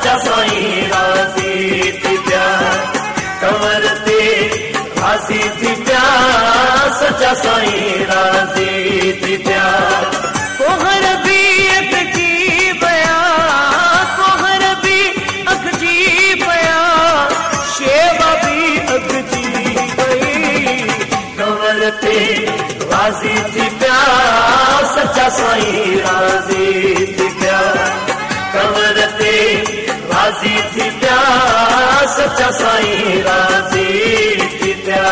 सच्चा साईं राज़ी थी पिया कंवर ते राज़ी थी पिया सच्चा साईं राज़ी थी पिया कोहर भी अखजी पिया कोहर भी अखजी पिया शेवा भी अखजी पई कंवर ते राज़ी थी पिया सच्चा साईं राज़ी थी पिया कंवर ते राज़ी थी पिया सच्चा साईं राज़ी थी पिया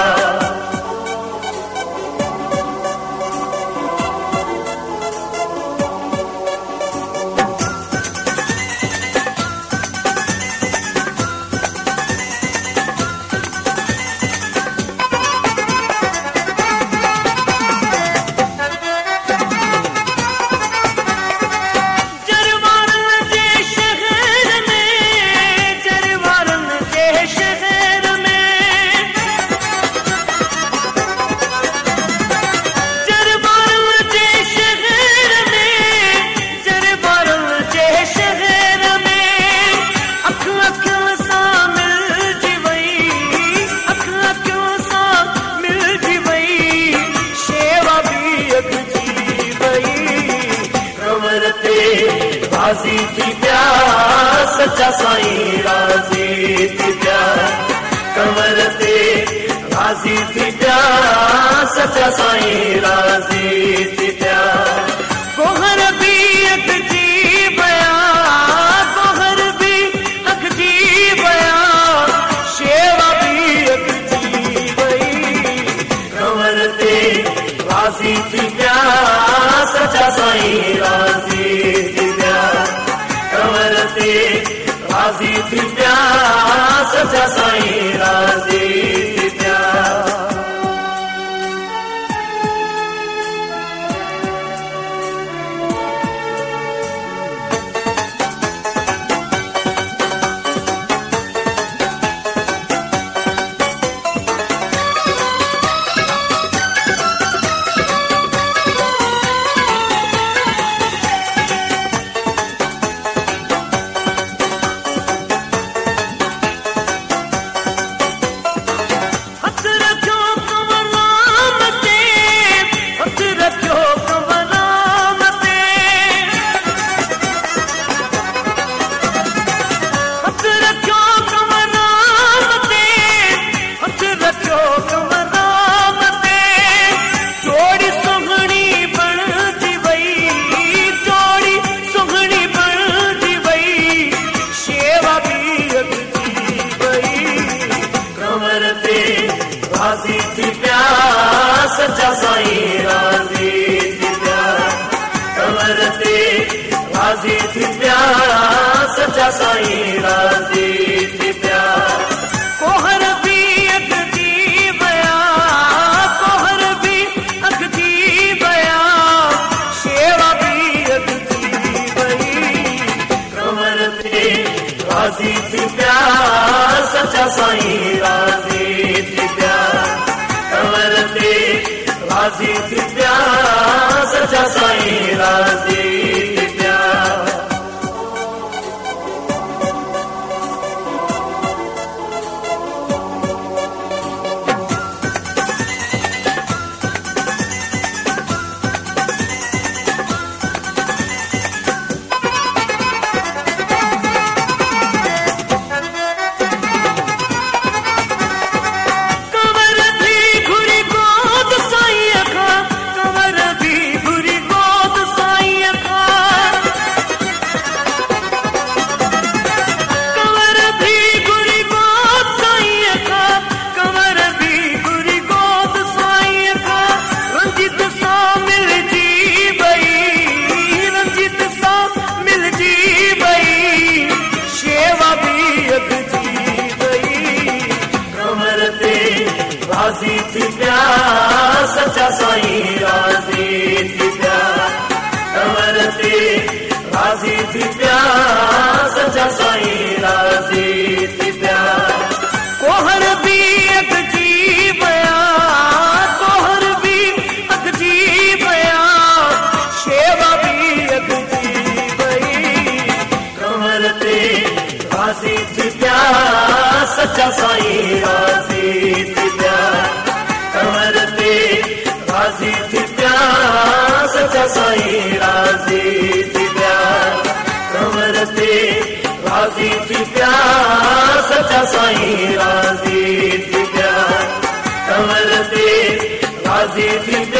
राज़ी थी पिया सच्चा साईं राज़ी थी पिया कंवर ते राज़ी थी पिया सच्चा साईं राज़ी थी पिया कोहर भी अखजी पिया कोहर भी अखजी पिया शेवा भी अखजी पई कंवर ते राज़ी थी पिया सच्चा साईं राज़ी थी कंवर ते राज़ी थी पिया सच्चा साईं राज़ी थी पिया राज़ी थी पिया सच्चा साईं राज़ी थी पिया कंवर ते राज़ी थी पिया सच्चा साईं राज़ी थी पिया कोहर भी अखजी पिया कोहर भी अखजी पिया शेवा भी अखजी पई कंवर ते राज़ी थी पिया सच्चा साईं राज़ी थी पिया कंवर ते राज़ी थी पिया सच्चा साईं राज़ी थी पिया राज़ी थी पिया सच्चा साईं राज़ी थी पिया कंवर ते राज़ी थी पिया सच्चा साईं राज़ी थी पिया कोहर भी अखजी पिया कोहर भी अखजी पिया शेवा भी अखजी पई कंवर ते सच्चा साईं राज़ी थी पिया कमर ते राज़ी थी पिया सच्चा साईं राज़ी थी पिया कमर ते राज़ी थी पिया सच्चा साईं राज़ी थी पिया कमर ते राज़ी थी पिया